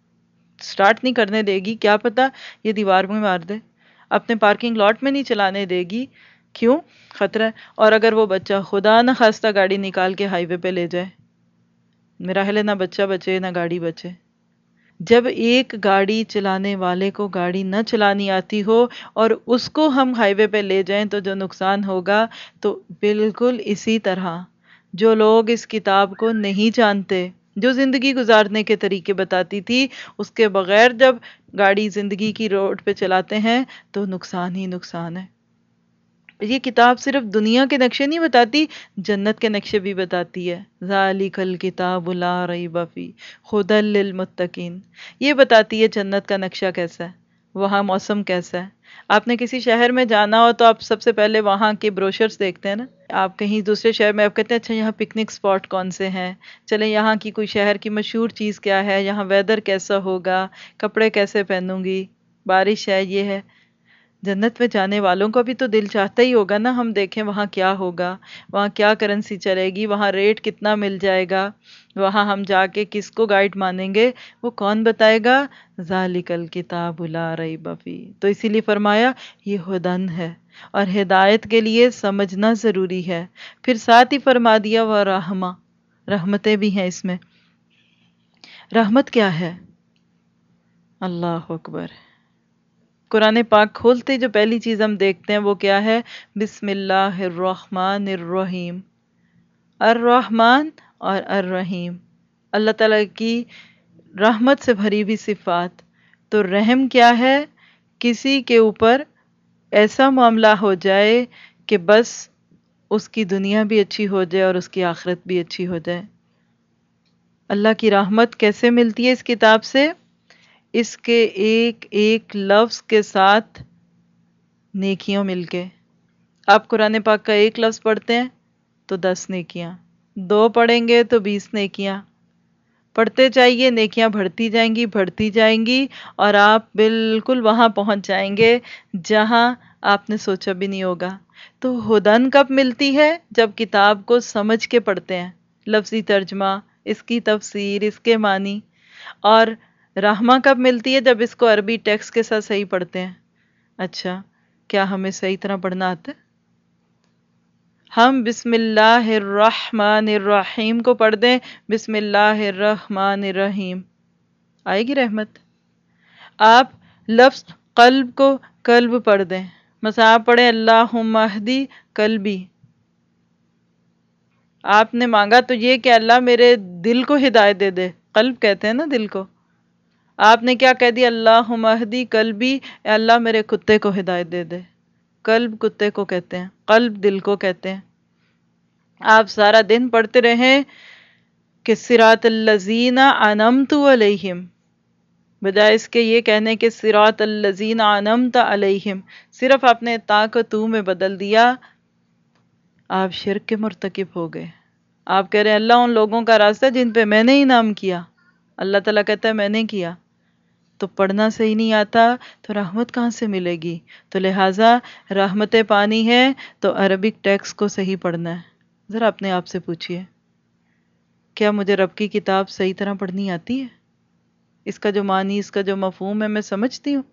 سٹارٹ نہیں کرنے دے گی، کیا پتا یہ دیوار میں مار دے۔ اپنے پارکنگ لاٹ میں نہیں چلانے دے گی، کیوں؟ خطرہ ہے۔ اور اگر وہ بچہ خدا نہ خواستہ گاڑی نکال کے ہائی وے پہ لے جائے، میرا خیال ہے نہ بچہ بچے نہ گاڑی بچے۔ جب ایک گاڑی چلانے والے کو گاڑی نہ چلانی آتی ہو اور اس کو ہم ہائی وے پہ لے جائیں تو جو نقصان ہوگا، تو بالکل اسی طرح جو لوگ اس کتاب کو نہیں جانتے، جو زندگی گزارنے کے طریقے بتاتی تھی، اس کے بغیر جب گاڑی زندگی کی روڈ پہ چلاتے ہیں تو نقصان ہی نقصان ہے۔ یہ کتاب صرف دنیا کے نقشے نہیں بتاتی، جنت کے نقشے بھی بتاتی ہے۔ ذالک الکتاب لا ریب فیہ ھدی للمتقین۔ یہ بتاتی ہے جنت کا نقشہ کیسا ہے، وہاں موسم کیسا ہے. آپ نے کسی شہر میں جانا ہو تو آپ سب سے پہلے وہاں کے بروشرز دیکھتے ہیں نا. آپ کہیں دوسرے شہر میں آپ کہتے ہیں اچھا یہاں پکنک سپاٹ کون سے ہیں، چلیں یہاں کی کوئی شہر کی مشہور چیز کیا ہے، یہاں ویدر کیسا ہوگا، کپڑے کیسے پہنوں گی، بارش ہے، یہ ہے. جنت میں جانے والوں کا بھی تو دل چاہتا ہی ہوگا نا ہم دیکھیں وہاں کیا ہوگا، وہاں کیا کرنسی چلے گی، وہاں ریٹ کتنا مل جائے گا، وہاں ہم جا کے کس کو گائیڈ مانیں گے، وہ کون بتائے گا. ذالک الکتاب لا ریب فیہ. تو اسی لیے فرمایا یہ ہدن ہے، اور ہدایت کے لیے سمجھنا ضروری ہے. پھر ساتھ ہی فرما دیا ورحمہ، رحمتیں بھی ہیں اس میں. رحمت کیا ہے؟ اللہ اکبر. قرآن پاک کھولتے جو پہلی چیز ہم دیکھتے ہیں وہ کیا ہے؟ بسم اللہ الرحمن الرحیم. الرحمن اور الرحیم، اللہ تعالیٰ کی رحمت سے بھری ہوئی صفات. تو رحم کیا ہے؟ کسی کے اوپر ایسا معاملہ ہو جائے کہ بس اس کی دنیا بھی اچھی ہو جائے اور اس کی آخرت بھی اچھی ہو جائے. اللہ کی رحمت کیسے ملتی ہے اس کتاب سے؟ اس کے ایک ایک لفظ کے ساتھ نیکیوں مل کے. آپ قرآن پاک کا ایک لفظ پڑھتے ہیں تو 10 نیکیاں، 2 پڑھیں گے تو 20 نیکیاں. پڑھتے جائیے، نیکیاں بڑھتی جائیں گی اور آپ بالکل وہاں پہنچ جائیں گے جہاں آپ نے سوچا بھی نہیں ہوگا. تو ہدن کب ملتی ہے؟ جب کتاب کو سمجھ کے پڑھتے ہیں، لفظی ترجمہ، اس کی تفسیر، اس کے معنی. اور رحمہ کب ملتی ہے؟ جب اس کو عربی ٹیکسٹ کے ساتھ صحیح پڑھتے ہیں. اچھا کیا ہمیں صحیح طرح پڑھنا آتا ہے؟ ہم بسم اللہ الرحمن الرحیم کو پڑھ دیں بسم اللہ الرحمن الرحیم، آئے گی رحمت. آپ لفظ قلب کو قلب پڑھ دیں، مثلا آپ پڑھیں اللہم اہدی قلبی. آپ نے مانگا تو یہ کہ اللہ میرے دل کو ہدایت دے دے، قلب کہتے ہیں نا دل کو. آپ نے کیا کہہ دیا؟ اللہم اہدی قلبی، اے اللہ میرے کتے کو ہدایت دے دے. قلب کتے کو کہتے ہیں، قلب دل کو کہتے ہیں. آپ سارا دن پڑھتے رہیں کہ صراط الذین انعمت علیہم، بجائے اس کے یہ کہنے کہ صراط الذین انعمت علیہم، صرف آپ نے تا کو تو میں بدل دیا. آپ شرک کے مرتکب ہو گئے. آپ کہہ رہے ہیں اللہ ان لوگوں کا راستہ جن پہ میں نے انعام کیا. اللہ تعالیٰ کہتا ہے میں نے کیا. تو پڑھنا صحیح نہیں آتا تو رحمت کہاں سے ملے گی؟ تو لہٰذا رحمتیں پانی ہے تو عربک ٹیکسٹ کو صحیح پڑھنا ہے. ذرا اپنے آپ سے پوچھئے کیا مجھے رب کی کتاب صحیح طرح پڑھنی آتی ہے؟ اس کا جو معنی، اس کا جو مفہوم ہے میں سمجھتی ہوں؟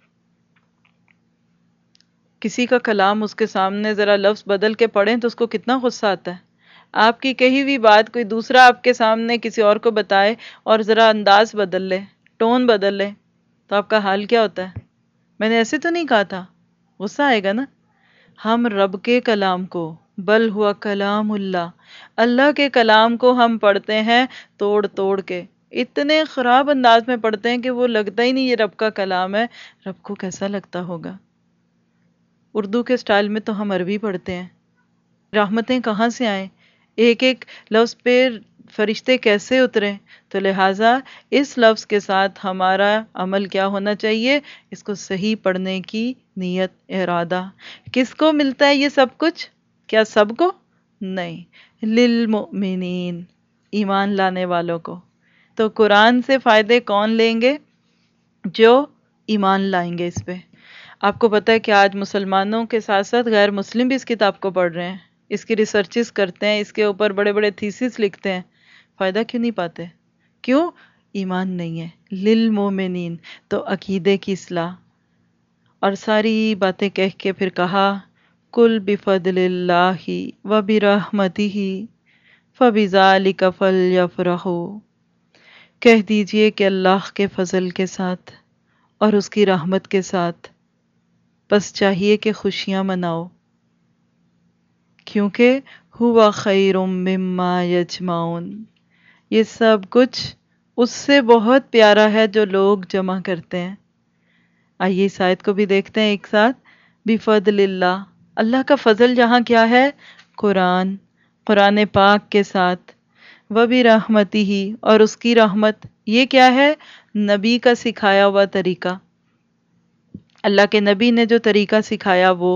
کسی کا کلام اس کے سامنے ذرا لفظ بدل کے پڑھیں تو اس کو کتنا غصہ آتا ہے. آپ کی کہی ہوئی بات کوئی دوسرا آپ کے سامنے کسی اور کو بتائے اور ذرا انداز بدل لے، ٹون بدل لے، تو آپ کا حال کیا ہوتا ہے؟ میں نے ایسے تو نہیں کہا تھا، غصہ آئے گا نا. ہم رب کے کلام کو، بل ہوا کلام اللہ، اللہ کے کلام کو ہم پڑھتے ہیں توڑ توڑ کے، اتنے خراب انداز میں پڑھتے ہیں کہ وہ لگتا ہی نہیں یہ رب کا کلام ہے. رب کو کیسا لگتا ہوگا؟ اردو کے سٹائل میں تو ہم عربی پڑھتے ہیں. رحمتیں کہاں سے آئیں؟ ایک ایک لفظ پہ فرشتے کیسے اتریں؟ تو لہٰذا اس لفظ کے ساتھ ہمارا عمل کیا ہونا چاہیے؟ اس کو صحیح پڑھنے کی نیت، ارادہ. کس کو ملتا ہے یہ سب کچھ؟ کیا سب کو؟ نہیں، للمؤمنین، ایمان لانے والوں کو. تو قرآن سے فائدے کون لیں گے؟ جو ایمان لائیں گے اس پہ. آپ کو پتہ ہے کہ آج مسلمانوں کے ساتھ ساتھ غیر مسلم بھی اس کتاب کو پڑھ رہے ہیں، اس کی ریسرچز کرتے ہیں، اس کے اوپر بڑے بڑے تھیسس لکھتے ہیں. فائدہ کیوں نہیں پاتے؟ کیوں؟ ایمان نہیں ہے. للمومنین، تو عقیدے کی اصلاح. اور ساری باتیں کہہ کے پھر کہا کل بفضل اللہ وبرحمتہ فبذالک فلیفرحوا، کہہ دیجئے کہ اللہ کے فضل کے ساتھ اور اس کی رحمت کے ساتھ بس چاہیے کہ خوشیاں مناؤ، کیونکہ ہوا خیر مما یجمعون، یہ سب کچھ اس سے بہت پیارا ہے جو لوگ جمع کرتے ہیں. آئیے اس آیت کو بھی دیکھتے ہیں ایک ساتھ. بفضل اللہ، اللہ کا فضل جہاں کیا ہے؟ قرآن، قرآن پاک کے ساتھ. وبرحمتہ، اور اس کی رحمت، یہ کیا ہے؟ نبی کا سکھایا ہوا طریقہ. اللہ کے نبی نے جو طریقہ سکھایا وہ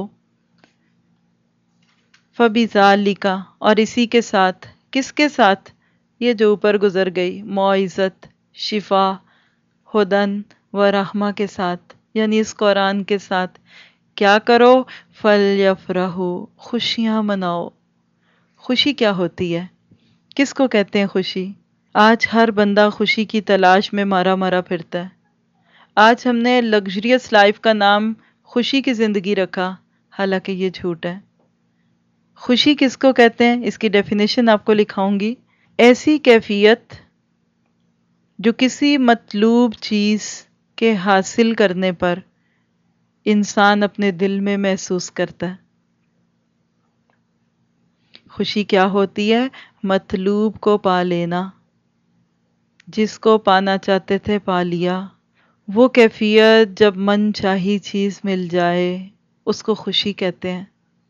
فَبِذَالِکَ، اور اسی کے ساتھ، کس کے ساتھ؟ یہ جو اوپر گزر گئی، موعظت، شفا، ہدن و رحمہ کے ساتھ، یعنی اس قرآن کے ساتھ کیا کرو؟ فَلْيَفْرَحُوا، خوشیاں مناؤ۔ خوشی کیا ہوتی ہے؟ کس کو کہتے ہیں خوشی؟ آج ہر بندہ خوشی کی تلاش میں مارا مارا پھرتا ہے۔ آج ہم نے لگژریس لائف کا نام خوشی کی زندگی رکھا، حالانکہ یہ جھوٹ ہے۔ خوشی کس کو کہتے ہیں؟ اس کی ڈیفینیشن آپ کو لکھاؤں گی۔ ایسی کیفیت جو کسی مطلوب چیز کے حاصل کرنے پر انسان اپنے دل میں محسوس کرتا ہے۔ خوشی کیا ہوتی ہے؟ مطلوب کو پا لینا، جس کو پانا چاہتے تھے پا لیا۔ وہ کیفیت جب من چاہی چیز مل جائے، اس کو خوشی کہتے ہیں۔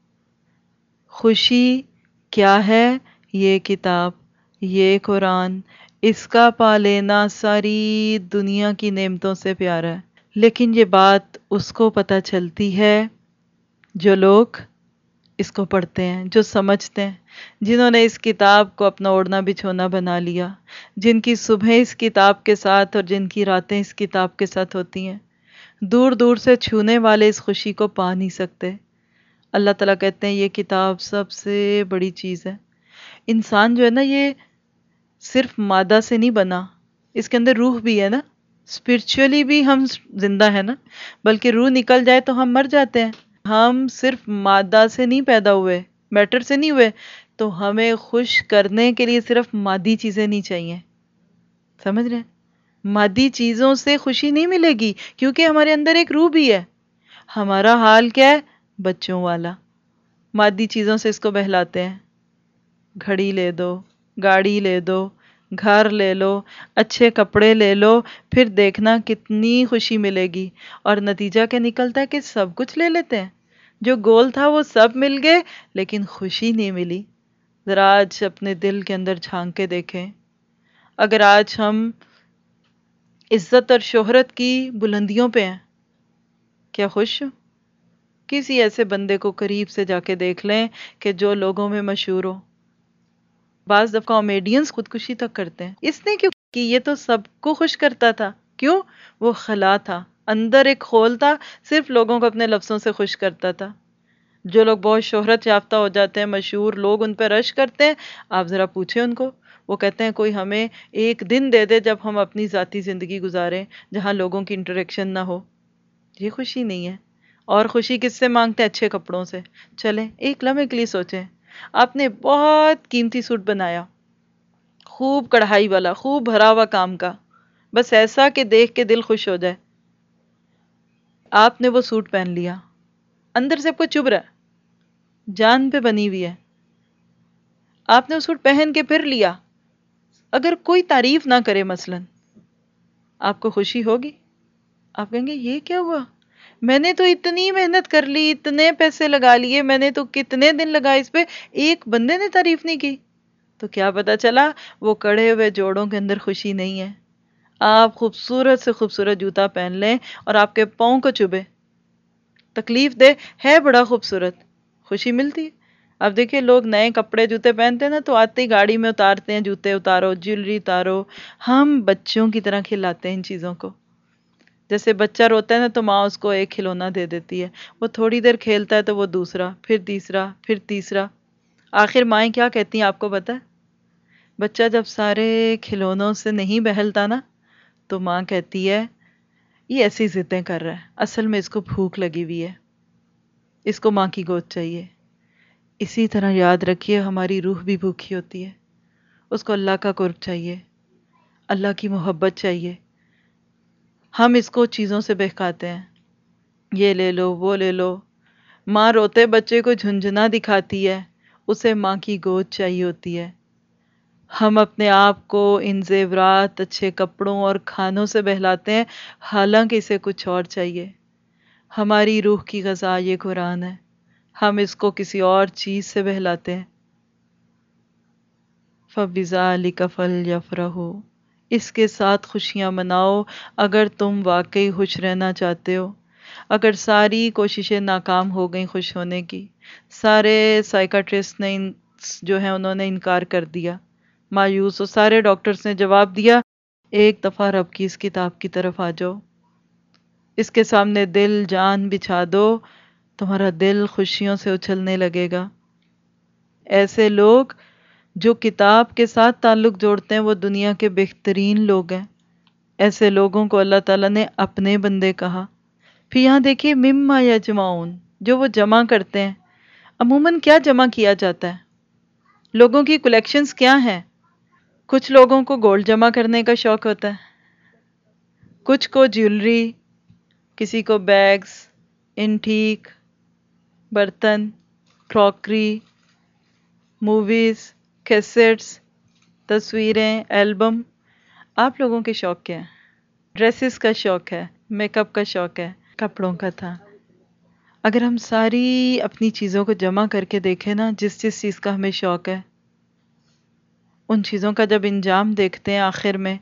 خوشی کیا ہے؟ یہ کتاب، یہ قرآن، اس کا پا لینا ساری دنیا کی نعمتوں سے پیارا ہے۔ لیکن یہ بات اس کو پتہ چلتی ہے جو لوگ اس کو پڑھتے ہیں، جو سمجھتے ہیں، جنہوں نے اس کتاب کو اپنا اوڑھنا بچھونا بنا لیا، جن کی صبح اس کتاب کے ساتھ اور جن کی راتیں اس کتاب کے ساتھ ہوتی ہیں۔ دور دور سے چھونے والے اس خوشی کو پا نہیں سکتے۔ اللہ تعالیٰ کہتے ہیں یہ کتاب سب سے بڑی چیز ہے۔ انسان جو ہے نا، یہ صرف مادہ سے نہیں بنا، اس کے اندر روح بھی ہے نا، اسپرچولی بھی ہم زندہ ہیں نا، بلکہ روح نکل جائے تو ہم مر جاتے ہیں۔ ہم صرف مادہ سے نہیں پیدا ہوئے، میٹر سے نہیں ہوئے، تو ہمیں خوش کرنے کے لیے صرف مادی چیزیں نہیں چاہیے، سمجھ رہے ہیں؟ مادی چیزوں سے خوشی نہیں ملے گی، کیونکہ ہمارے اندر ایک روح بھی ہے۔ ہمارا حال کیا ہے؟ بچوں والا۔ مادی چیزوں سے اس کو بہلاتے ہیں، گھڑی لے دو، گاڑی لے دو، گھر لے لو، اچھے کپڑے لے لو، پھر دیکھنا کتنی خوشی ملے گی۔ اور نتیجہ کیا نکلتا ہے کہ سب کچھ لے لیتے ہیں، جو گول تھا وہ سب مل گئے لیکن خوشی نہیں ملی۔ ذرا آج اپنے دل کے اندر جھانک کے دیکھیں، اگر آج ہم عزت اور شہرت کی بلندیوں پہ ہیں، کیا خوش ہو؟ کسی ایسے بندے کو قریب سے جا کے دیکھ لیں کہ جو لوگوں میں مشہور ہو۔ بعض دفعہ کامیڈینز خودکشی تک کرتے ہیں، اس نے کیوں کہ یہ تو سب کو خوش کرتا تھا۔ کیوں؟ وہ خلا تھا، اندر ایک خول تھا، صرف لوگوں کو اپنے لفظوں سے خوش کرتا تھا۔ جو لوگ بہت شہرت یافتہ ہو جاتے ہیں، مشہور لوگ ان پہ رش کرتے ہیں، آپ ذرا پوچھیں ان کو، وہ کہتے ہیں کوئی ہمیں ایک دن دے دے جب ہم اپنی ذاتی زندگی گزاریں جہاں لوگوں کی انٹریکشن نہ ہو۔ یہ خوشی نہیں ہے۔ اور خوشی کس سے مانگتے ہیں؟ اچھے کپڑوں سے۔ چلیں ایک لمحے کے لیے سوچیں، آپ نے بہت قیمتی سوٹ بنایا، خوب کڑھائی والا، خوب بھرا ہوا کام کا، بس ایسا کہ دیکھ کے دل خوش ہو جائے۔ آپ نے وہ سوٹ پہن لیا، اندر سے آپ کو چبھ رہا ہے، جان پہ بنی ہوئی ہے۔ آپ نے وہ سوٹ پہن کے پھر لیا، اگر کوئی تعریف نہ کرے مثلاً، آپ کو خوشی ہوگی؟ آپ کہیں گے یہ کیا ہوا؟ میں نے تو اتنی محنت کر لی، اتنے پیسے لگا لیے، میں نے تو کتنے دن لگا اس پہ، ایک بندے نے تعریف نہیں کی۔ تو کیا پتا چلا؟ وہ کڑے ہوئے جوڑوں کے اندر خوشی نہیں ہے۔ آپ خوبصورت سے خوبصورت جوتا پہن لیں اور آپ کے پاؤں کو چبھے، تکلیف دے، ہے بڑا خوبصورت، خوشی ملتی ہے؟ اب دیکھیں لوگ نئے کپڑے جوتے پہنتے ہیں نا تو آتے ہی گاڑی میں اتارتے ہیں، جوتے اتارو، جیولری اتارو۔ ہم بچوں کی طرح کھلاتے ہیں ان چیزوں کو۔ جیسے بچہ روتا ہے نا تو ماں اس کو ایک کھلونا دے دیتی ہے، وہ تھوڑی دیر کھیلتا ہے تو وہ دوسرا، پھر تیسرا، پھر تیسرا، آخر مائیں کیا کہتی ہیں آپ کو پتہ ہے؟ بچہ جب سارے کھلونوں سے نہیں بہلتا نا تو ماں کہتی ہے یہ ایسی ضدیں کر رہا ہے، اصل میں اس کو بھوک لگی ہوئی ہے، اس کو ماں کی گود چاہیے۔ اسی طرح یاد رکھیے ہماری روح بھی بھوکی ہوتی ہے، اس کو اللہ کا قرب چاہیے، اللہ کی محبت چاہیے۔ ہم اس کو چیزوں سے بہکاتے ہیں، یہ لے لو، وہ لے لو۔ ماں روتے بچے کو جھنجھنا دکھاتی ہے، اسے ماں کی گود چاہیے ہوتی ہے۔ ہم اپنے آپ کو ان زیورات، اچھے کپڑوں اور کھانوں سے بہلاتے ہیں، حالانکہ اسے کچھ اور چاہیے۔ ہماری روح کی غذا یہ قرآن ہے، ہم اس کو کسی اور چیز سے بہلاتے ہیں۔ فَبِذَالِکَ فَلْيَفْرَحُوا، اس کے ساتھ خوشیاں مناؤ اگر تم واقعی خوش رہنا چاہتے ہو۔ اگر ساری کوششیں ناکام ہو گئیں خوش ہونے کی، سارے سائیکاٹرسٹ نے جو ہیں انہوں نے انکار کر دیا، مایوس، اور سارے ڈاکٹرز نے جواب دیا ایک دفعہ رب کی اس کتاب کی طرف آ جاؤ، اس کے سامنے دل جان بچھا دو، تمہارا دل خوشیوں سے اچھلنے لگے گا۔ ایسے لوگ جو کتاب کے ساتھ تعلق جوڑتے ہیں وہ دنیا کے بہترین لوگ ہیں۔ ایسے لوگوں کو اللہ تعالیٰ نے اپنے بندے کہا۔ پھر یہاں دیکھیے مما یجمعون، جو وہ جمع کرتے ہیں۔ عموماً کیا جمع کیا جاتا ہے؟ لوگوں کی کلیکشنز کیا ہیں؟ کچھ لوگوں کو گولڈ جمع کرنے کا شوق ہوتا ہے، کچھ کو جیولری، کسی کو بیگز، انٹیک، برتن، کراکری، موویز، کیسٹس، تصویریں، البم۔ آپ لوگوں کے شوق کیا ہے؟ ڈریسز کا شوق ہے، میک اپ کا شوق ہے، کپڑوں کا تھا۔ اگر ہم ساری اپنی چیزوں کو جمع کر کے دیکھیں نا، جس جس چیز کا ہمیں شوق ہے، ان چیزوں کا جب انجام دیکھتے ہیں آخر میں،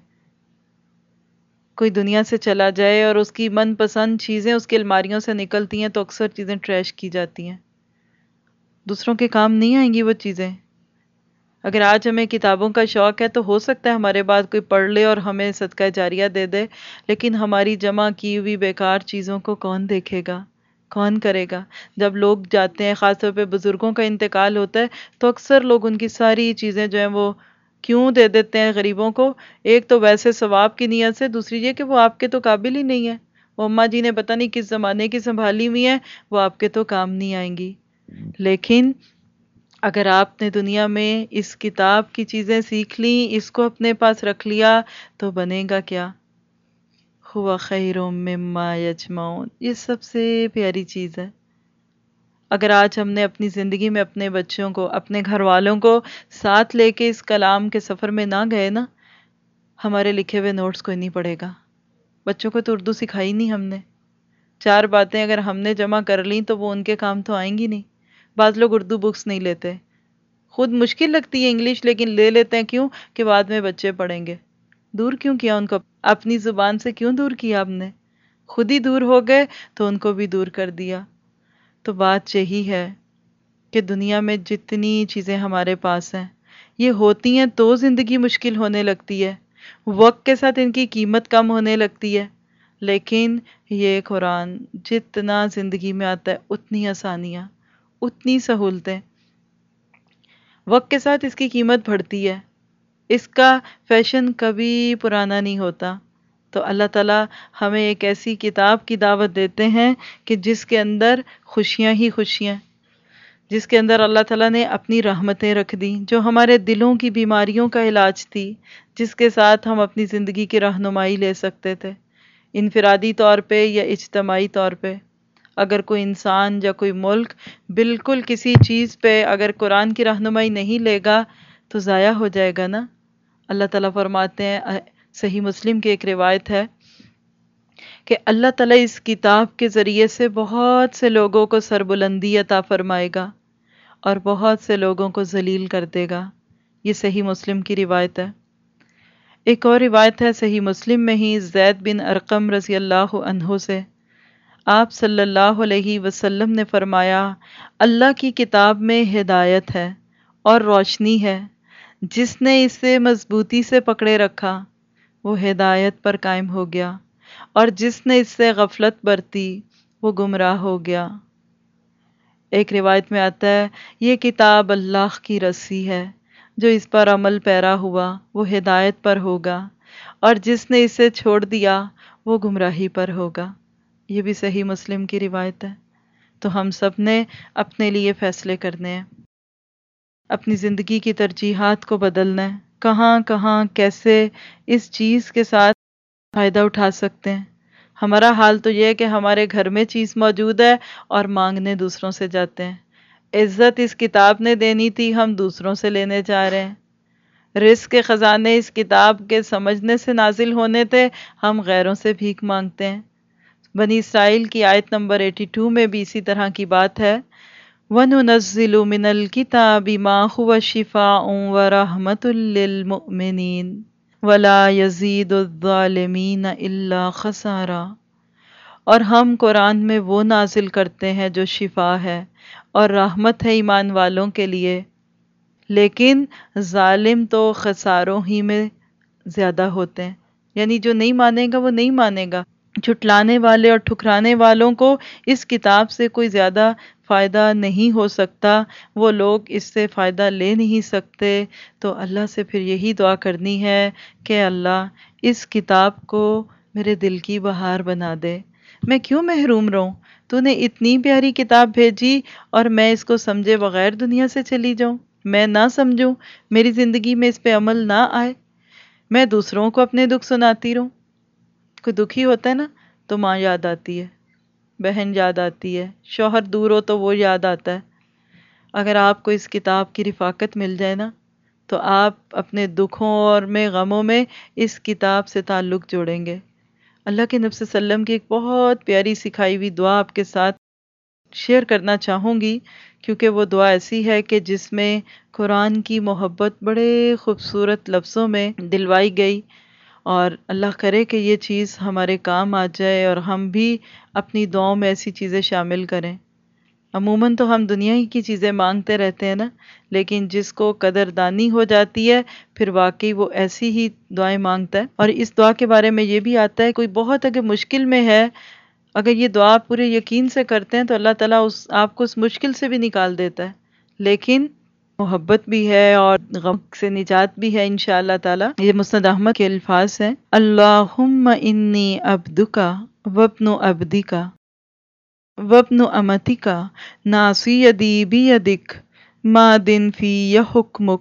کوئی دنیا سے چلا جائے اور اس کی من پسند چیزیں اس کی الماریوں سے نکلتی ہیں تو اکثر چیزیں ٹریش کی جاتی ہیں، دوسروں کے کام نہیں آئیں گی وہ چیزیں۔ اگر آج ہمیں کتابوں کا شوق ہے تو ہو سکتا ہے ہمارے بعد کوئی پڑھ لے اور ہمیں صدقہ جاریہ دے دے، لیکن ہماری جمع کی ہوئی بیکار چیزوں کو کون دیکھے گا، کون کرے گا؟ جب لوگ جاتے ہیں، خاص طور پہ بزرگوں کا انتقال ہوتا ہے، تو اکثر لوگ ان کی ساری چیزیں جو ہیں وہ کیوں دے دیتے ہیں غریبوں کو؟ ایک تو ویسے ثواب کی نیت سے، دوسری یہ کہ وہ آپ کے تو قابل ہی نہیں ہے، وہ اماں جی نے پتہ نہیں کس زمانے کی سنبھالی ہوئی ہیں، وہ آپ کے تو کام نہیں آئیں گی۔ لیکن اگر آپ نے دنیا میں اس کتاب کی چیزیں سیکھ لیں، اس کو اپنے پاس رکھ لیا، تو بنے گا کیا؟ ہوا خیر مما یجمعون، یہ سب سے پیاری چیز ہے۔ اگر آج ہم نے اپنی زندگی میں اپنے بچوں کو، اپنے گھر والوں کو ساتھ لے کے اس کلام کے سفر میں نہ گئے نا، ہمارے لکھے ہوئے نوٹس کوئی نہیں پڑھے گا۔ بچوں کو تو اردو سکھائی نہیں ہم نے، چار باتیں اگر ہم نے جمع کر لیں تو وہ ان کے کام تو آئیں گی نہیں۔ بعض لوگ اردو بکس نہیں لیتے، خود مشکل لگتی ہے انگلش لیکن لے لیتے ہیں، کیوں؟ کہ بعد میں بچے پڑھیں گے۔ دور کیوں کیا ان کو؟ اپنی زبان سے کیوں دور کیا آپ نے؟ خود ہی دور ہو گئے تو ان کو بھی دور کر دیا۔ تو بات یہی ہے کہ دنیا میں جتنی چیزیں ہمارے پاس ہیں، یہ ہوتی ہیں تو زندگی مشکل ہونے لگتی ہے، وقت کے ساتھ ان کی قیمت کم ہونے لگتی ہے، لیکن یہ قرآن جتنا زندگی میں آتا ہے اتنی آسانیاں، اتنی سہولتیں، وقت کے ساتھ اس کی قیمت بڑھتی ہے، اس کا فیشن کبھی پرانا نہیں ہوتا۔ تو اللہ تعالیٰ ہمیں ایک ایسی کتاب کی دعوت دیتے ہیں کہ جس کے اندر خوشیاں ہی خوشیاں، جس کے اندر اللہ تعالیٰ نے اپنی رحمتیں رکھ دیں، جو ہمارے دلوں کی بیماریوں کا علاج تھی، جس کے ساتھ ہم اپنی زندگی کی رہنمائی لے سکتے تھے، انفرادی طور پہ یا اجتماعی طور پہ۔ اگر کوئی انسان یا کوئی ملک بالکل کسی چیز پہ اگر قرآن کی رہنمائی نہیں لے گا تو ضائع ہو جائے گا نا۔ اللہ تعالیٰ فرماتے ہیں، صحیح مسلم کی ایک روایت ہے کہ اللہ تعالیٰ اس کتاب کے ذریعے سے بہت سے لوگوں کو سربلندی عطا فرمائے گا اور بہت سے لوگوں کو ذلیل کر دے گا۔ یہ صحیح مسلم کی روایت ہے۔ ایک اور روایت ہے صحیح مسلم میں ہی، زید بن ارقم رضی اللہ عنہ سے، آپ صلی اللہ علیہ وسلم نے فرمایا، اللہ کی کتاب میں ہدایت ہے اور روشنی ہے، جس نے اسے مضبوطی سے پکڑے رکھا وہ ہدایت پر قائم ہو گیا، اور جس نے اس سے غفلت برتی وہ گمراہ ہو گیا۔ ایک روایت میں آتا ہے، یہ کتاب اللہ کی رسی ہے، جو اس پر عمل پیرا ہوا وہ ہدایت پر ہوگا، اور جس نے اسے چھوڑ دیا وہ گمراہی پر ہوگا۔ یہ بھی صحیح مسلم کی روایت ہے۔ تو ہم سب نے اپنے لیے فیصلے کرنے ہیں، اپنی زندگی کی ترجیحات کو بدلنا ہے، کہاں کہاں کیسے اس چیز کے ساتھ فائدہ اٹھا سکتے ہیں۔ ہمارا حال تو یہ ہے کہ ہمارے گھر میں چیز موجود ہے اور مانگنے دوسروں سے جاتے ہیں۔ عزت اس کتاب نے دینی تھی، ہم دوسروں سے لینے جا رہے ہیں۔ رزق کے خزانے اس کتاب کے سمجھنے سے نازل ہونے تھے، ہم غیروں سے بھیک مانگتے ہیں۔ بنی اسرائیل کی آیت نمبر 82 میں بھی اسی طرح کی بات ہے، وَنُنَزِّلُ مِنَ الْكِتَابِ مَا هُوَ شِفَاءٌ وَرَحْمَةٌ لِّلْمُؤْمِنِينَ وَلَا يَزِيدُ الظَّالِمِينَ إِلَّا خَسَارًا۔ اور ہم قرآن میں وہ نازل کرتے ہیں جو شفا ہے اور رحمت ہے ایمان والوں کے لیے، لیکن ظالم تو خساروں ہی میں زیادہ ہوتے ہیں، یعنی جو نہیں مانے گا وہ نہیں مانے گا۔ جھٹلانے والے اور ٹھکرانے والوں کو اس کتاب سے کوئی زیادہ فائدہ نہیں ہو سکتا، وہ لوگ اس سے فائدہ لے نہیں سکتے۔ تو اللہ سے پھر یہی دعا کرنی ہے کہ اللہ اس کتاب کو میرے دل کی بہار بنا دے، میں کیوں محروم رہوں؟ تو نے اتنی پیاری کتاب بھیجی اور میں اس کو سمجھے بغیر دنیا سے چلی جاؤں، میں نہ سمجھوں، میری زندگی میں اس پہ عمل نہ آئے، میں دوسروں کو اپنے دکھ سناتی رہوں۔ کوئی دکھی ہوتا ہے نا تو ماں یاد آتی ہے، بہن یاد آتی ہے، شوہر دور ہو تو وہ یاد آتا ہے۔ اگر آپ کو اس کتاب کی رفاقت مل جائے نا تو آپ اپنے دکھوں اور میں غموں میں اس کتاب سے تعلق جوڑیں گے۔ اللہ کے نبی صلی اللہ علیہ وسلم کی ایک بہت پیاری سکھائی ہوئی دعا آپ کے ساتھ شیئر کرنا چاہوں گی، کیونکہ وہ دعا ایسی ہے کہ جس میں قرآن کی محبت بڑے خوبصورت لفظوں میں دلوائی گئی، اور اللہ کرے کہ یہ چیز ہمارے کام آ جائے اور ہم بھی اپنی دعاؤں میں ایسی چیزیں شامل کریں۔ عموماً تو ہم دنیا ہی کی چیزیں مانگتے رہتے ہیں نا، لیکن جس کو قدردانی ہو جاتی ہے پھر واقعی وہ ایسی ہی دعائیں مانگتا ہے۔ اور اس دعا کے بارے میں یہ بھی آتا ہے، کوئی بہت اگر مشکل میں ہے، اگر یہ دعا پورے یقین سے کرتے ہیں تو اللہ تعالیٰ آپ کو اس مشکل سے بھی نکال دیتا ہے، لیکن محبت بھی ہے اور غم سے نجات بھی ہے انشاءاللہ تعالیٰ۔ یہ مسند احمد کے الفاظ ہیں، اللہم انی عبدک وابن عبدک وابن امتک ناصیتی بیدک ماض فی حکمک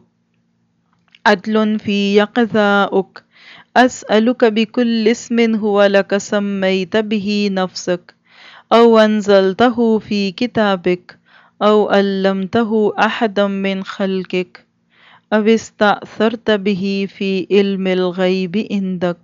عدل فی قضاؤک اسألک بکل اسم هو لک سمیت به نفسک او انزلتہ فی کتابک او علمتہ احدا من خلقک او استأثرت به فی علم الغیب عندک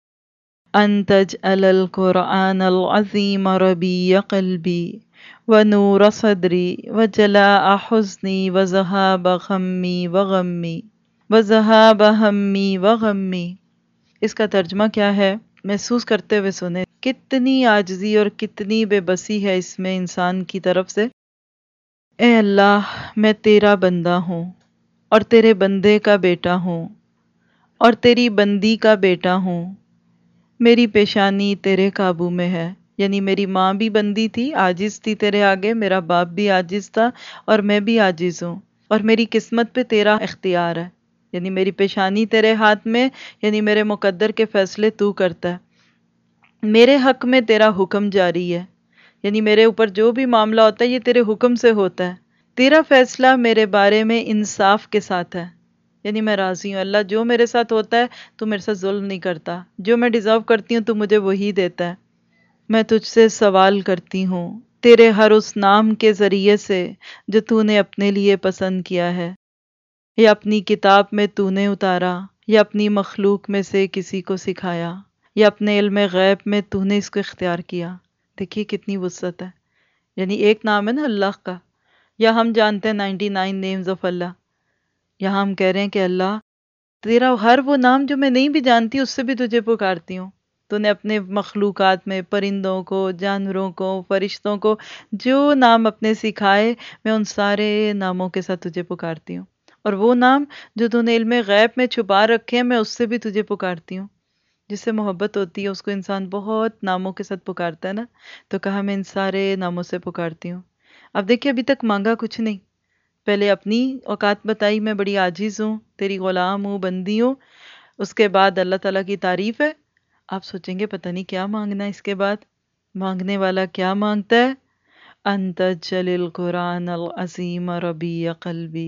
ان تجعل القرآن العظیم ربیع قلبی ونور صدری وجلاء حزنی وذہاب غمی وغمی وذہاب ہمی وغمی۔ اس کا ترجمہ کیا ہے؟ محسوس کرتے ہوئے سنیں، کتنی عاجزی اور کتنی بے بسی ہے اس میں انسان کی طرف سے۔ اے اللہ، میں تیرا بندہ ہوں اور تیرے بندے کا بیٹا ہوں اور تیری بندی کا بیٹا ہوں، میری پیشانی تیرے قابو میں ہے، یعنی میری ماں بھی بندی تھی، عاجز تھی تیرے آگے، میرا باپ بھی عاجز تھا اور میں بھی عاجز ہوں، اور میری قسمت پہ تیرا اختیار ہے، یعنی میری پیشانی تیرے ہاتھ میں، یعنی میرے مقدر کے فیصلے تو کرتا ہے، میرے حق میں تیرا حکم جاری ہے، یعنی میرے اوپر جو بھی معاملہ ہوتا ہے یہ تیرے حکم سے ہوتا ہے، تیرا فیصلہ میرے بارے میں انصاف کے ساتھ ہے، یعنی میں راضی ہوں اللہ، جو میرے ساتھ ہوتا ہے تو میرے ساتھ ظلم نہیں کرتا، جو میں ڈیزرو کرتی ہوں تو مجھے وہی دیتا ہے۔ میں تجھ سے سوال کرتی ہوں تیرے ہر اس نام کے ذریعے سے جو تو نے اپنے لیے پسند کیا ہے، یا اپنی کتاب میں تو نے اتارا، یا اپنی مخلوق میں سے کسی کو سکھایا، یا اپنے علم غیب میں تو نے اس کو اختیار کیا۔ دیکھیے کتنی وسعت ہے، یعنی ایک نام ہے نا اللہ کا، یا ہم جانتے ہیں 99 نیمز آف اللہ، یہاں ہم کہہ رہے ہیں کہ اللہ تیرا ہر وہ نام جو میں نہیں بھی جانتی اس سے بھی تجھے پکارتی ہوں، تو نے اپنے مخلوقات میں پرندوں کو، جانوروں کو، فرشتوں کو جو نام اپنے سکھائے، میں ان سارے ناموں کے ساتھ تجھے پکارتی ہوں، اور وہ نام جو تو نے علم غیب میں چھپا رکھے ہیں میں اس سے بھی تجھے پکارتی ہوں۔ جس سے محبت ہوتی ہے اس کو انسان بہت ناموں کے ساتھ پکارتا ہے نا، تو کہا میں ان سارے ناموں سے پکارتی ہوں۔ اب دیکھیے ابھی تک مانگا کچھ نہیں، پہلے اپنی اوقات بتائی، میں بڑی عاجز ہوں، تیری غلام ہوں، بندی ہوں، اس کے بعد اللہ تعالیٰ کی تعریف ہے۔ آپ سوچیں گے پتہ نہیں کیا مانگنا ہے اس کے بعد، مانگنے والا کیا مانگتا ہے؟ انت جل القرآن العظیم ربیع قلبی،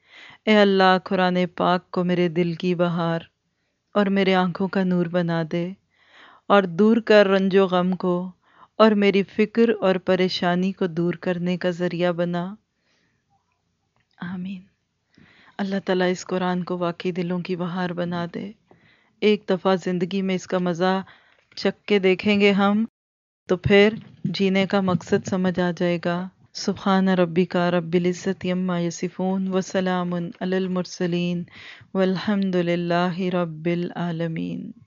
اے اللہ قرآن پاک کو میرے دل کی بہار اور میرے آنکھوں کا نور بنا دے، اور دور کر رنج و غم کو، اور میری فکر اور پریشانی کو دور کرنے کا ذریعہ بنا، آمین۔ اللہ تعالیٰ اس قرآن کو واقعی دلوں کی بہار بنا دے۔ ایک دفعہ زندگی میں اس کا مزہ چکھ کے دیکھیں گے ہم تو پھر جینے کا مقصد سمجھ آ جائے گا۔ سبحان ربک رب العزت عما یصفون وسلام علی المرسلین والحمد للہ رب العالمین۔